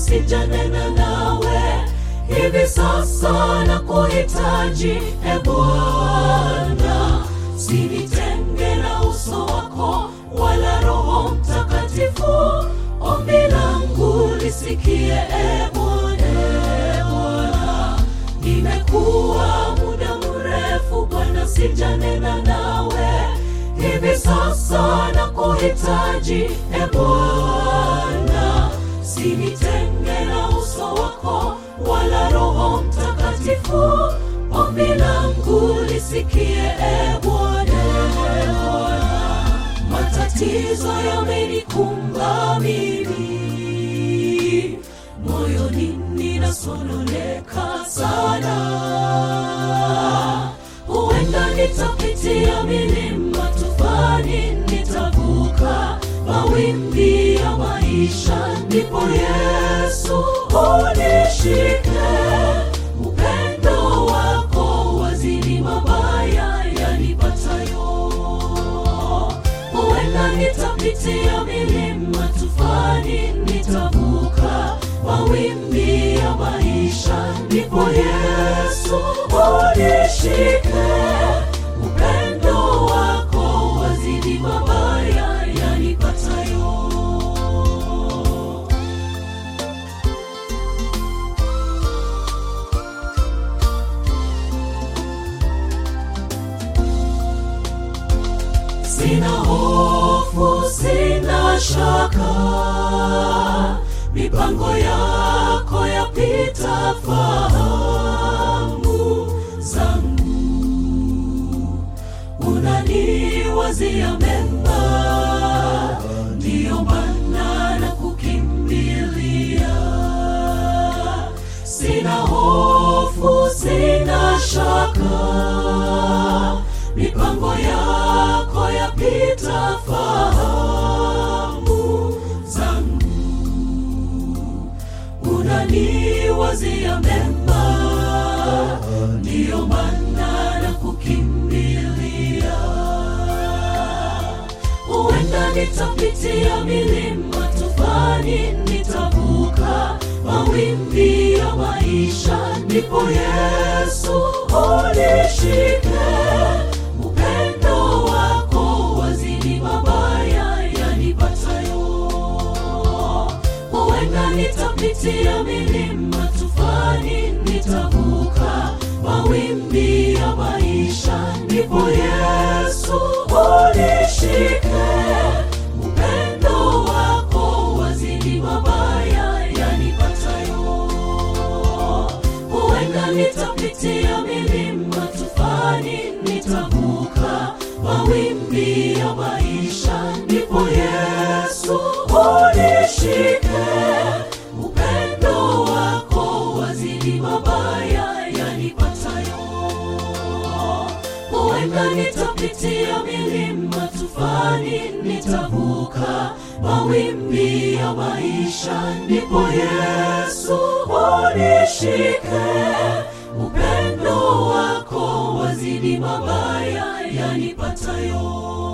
sijanena nawe. Hivi sasa nakuhitaji, e Bwana. Usinitenge na uso wako, wala Roho Mtakatifu. Ombi langu lisikie, e Bwana. Nimekuwa muda mrefu Bwana sijanena nawe. Hivi sasa nakuhitaji, e Bwana. Usinitenge na uso wako, wala Roho Mtakatifu. Ombi langu lisikie, e Bwana. Matatizo yamenikumba mimi, moyoni ninasononeka sana. Huenda nitapitia milima, tufani nitavuka, mawimbi ya maisha, ndipo Yesu unishike. Upendo wako wazidi mabaya yanipatayo. Huenda nitapitia milima, tufani nitavuka, mawimbi ya maisha, ndipo Yesu unishike. Upendo wako wazidi mabaya yanipatayo. Sina hofu, sina shaka, mipango yako yapita fahamu zangu. Unaniwazia mema, ndiyo maana nakukimbilia. Sina hofu, sina shaka, mipango yako yapita fahamu zangu. Unaniwazia mema, ndiyo maana nakukimbilia. Huenda nitapitia milima, tufani nitavuka, mawimbi ya maisha, ndipo Yesu unishike. Upendo wako wazidi mabaya yanipatayo. Huenda nitapitia milima, tufani nitavuka, mawimbi ya maisha, ndipo Yesu unishike. Upendo wako wazidi mabaya yanipatayo. Huenda nitapitia milima, tufani nitavuka, mawimbi ya maisha, ndipo Yesu unishike. Upendo wako wazidi mabaya yanipatayo. Huenda nitapitia milima, tufani nitavuka, mawimbi ya maisha, ndipo Yesu unishike. Upendo wako wazidi mabaya yanipatayo.